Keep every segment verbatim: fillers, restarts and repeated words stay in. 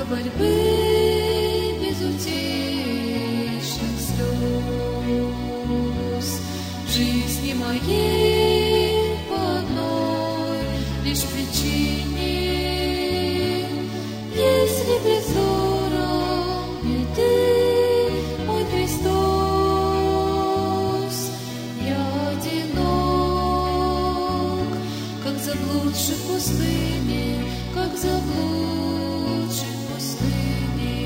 борьбы безутешных слез. В жизни моей по одной лишь причине, если пред взором не ты, мой Христос, я одинок, как заблудший в пустыне, как заблудший в пустыне.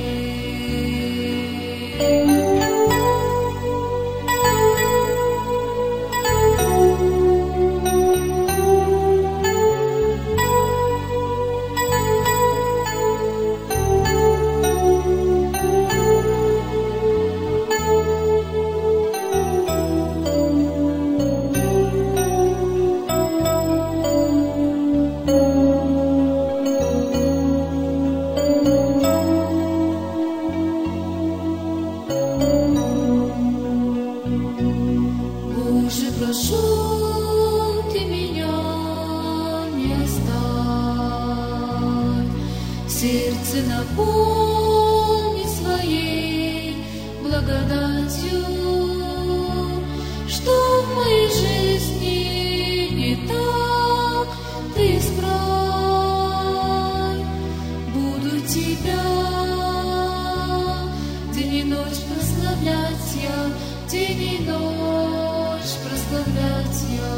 Боже, прошу, ты меня не оставь, сердце наполни своей благодатью, что в моей жизни не так, ты исправь. Буду тебя день и ночь прославлять я, день и ночь прославлять я.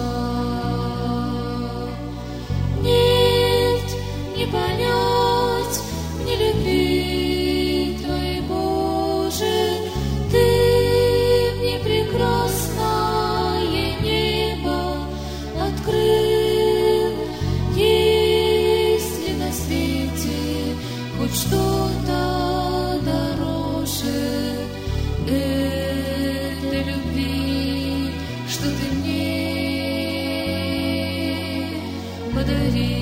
Нет, не понять мне любви Твоей, Боже, Ты мне прекрасное небо открыл. Есть ли на свете хоть что-то дороже этой любви, что ты мне подарил?